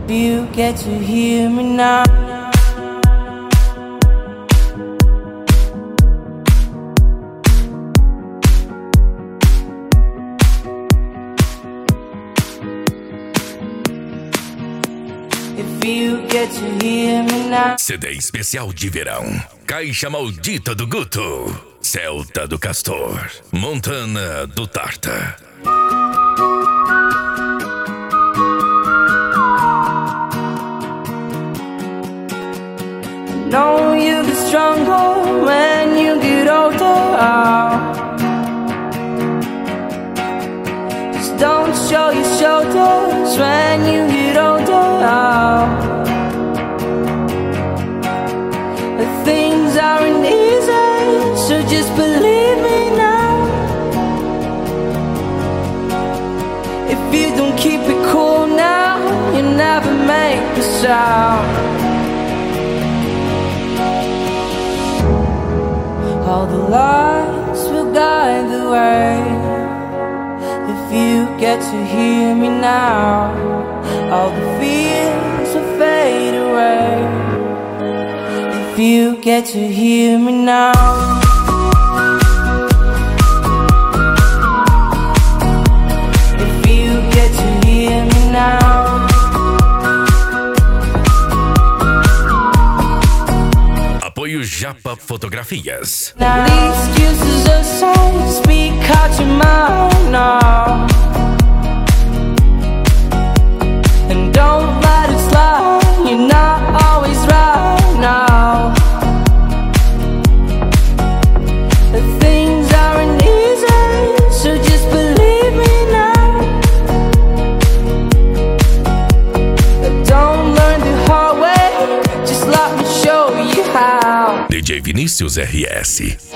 You get to hear me now. If you get to hear me now. CD especial de verão. Caixa Maldita do Guto. Celta do Castor. Montana do Tarta. Know you get stronger when you get older. Just don't show your shoulders when you get older. Things aren't easy, so just believe me now. If you don't keep it cool now, you never make a sound. All the lights will guide the way. If you get to hear me now, all the fears will fade away. If you get to hear me now. If you get to hear me now. Apoio Japa Fotografias. Least uses a sign, speak out your mind now. And don't let it slide, you're not always right now. The things aren't easy, so just believe me now. Don't learn the hard way, just let me show you how. DJ Vinícius RS.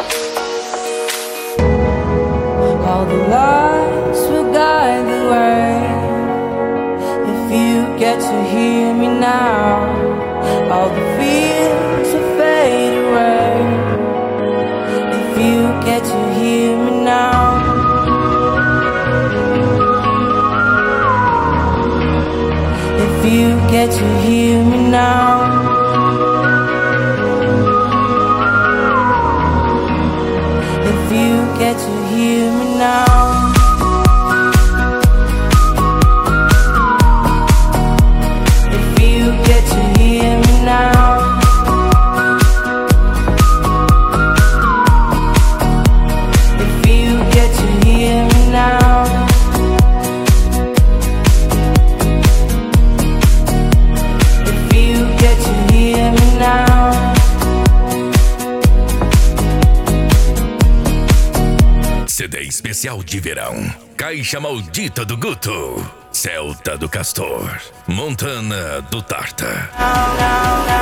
All the lights will guide the way. If you get to hear me now, all the fears will fade away. If you get to hear me now. If you get to hear me now. If you get to hear me now. If you get to hear me now. If you get to hear me now. If you get to hear me now. CD especial de verão. Caixa Maldita do Guto. Celta do Castor. Montana do Tarta. Now, now, now.